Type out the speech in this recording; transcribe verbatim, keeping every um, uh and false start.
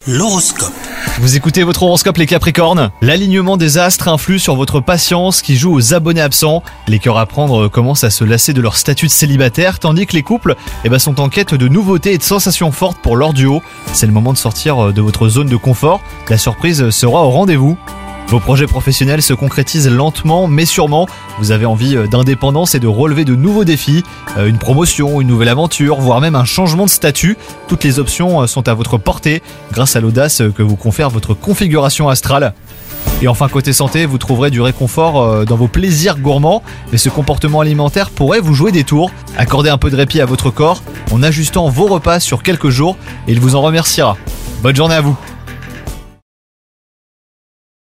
L'horoscope. Vous écoutez votre horoscope les Capricornes. L'alignement des astres influe sur votre patience qui joue aux abonnés absents. Les cœurs à prendre commencent à se lasser de leur statut de célibataire, tandis que les couples eh ben, sont en quête de nouveautés et de sensations fortes pour leur duo. C'est le moment de sortir de votre zone de confort. La surprise sera au rendez-vous. Vos projets professionnels se concrétisent lentement mais sûrement. Vous avez envie d'indépendance et de relever de nouveaux défis. Une promotion, une nouvelle aventure, voire même un changement de statut. Toutes les options sont à votre portée grâce à l'audace que vous confère votre configuration astrale. Et enfin côté santé, vous trouverez du réconfort dans vos plaisirs gourmands, mais ce comportement alimentaire pourrait vous jouer des tours. Accordez un peu de répit à votre corps en ajustant vos repas sur quelques jours et il vous en remerciera. Bonne journée à vous.